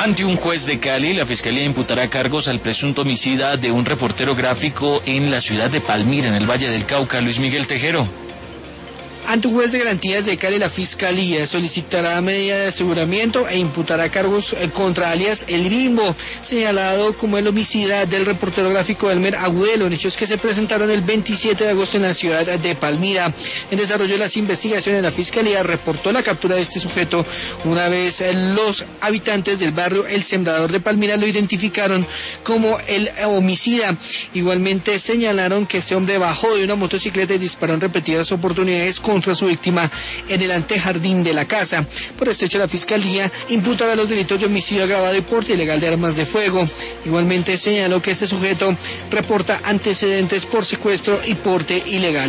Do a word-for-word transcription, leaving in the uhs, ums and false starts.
Ante un juez de Cali, la Fiscalía imputará cargos al presunto homicida de un reportero gráfico en la ciudad de Palmira, en el Valle del Cauca. Luis Miguel Tejero. Ante un juez de garantías de Cali, la Fiscalía solicitará medida de aseguramiento e imputará cargos contra alias El Bimbo, señalado como el homicida del reportero gráfico Elmer Agudelo, en hechos que se presentaron el veintisiete de agosto en la ciudad de Palmira. En desarrollo de las investigaciones, la Fiscalía reportó la captura de este sujeto una vez los habitantes del barrio El Sembrador de Palmira lo identificaron como el homicida. Igualmente señalaron que este hombre bajó de una motocicleta y disparó en repetidas oportunidades contra su víctima en el antejardín de la casa. Por este hecho, la Fiscalía imputará los delitos de homicidio agravado y porte ilegal de armas de fuego. Igualmente señaló que este sujeto reporta antecedentes por secuestro y porte ilegal.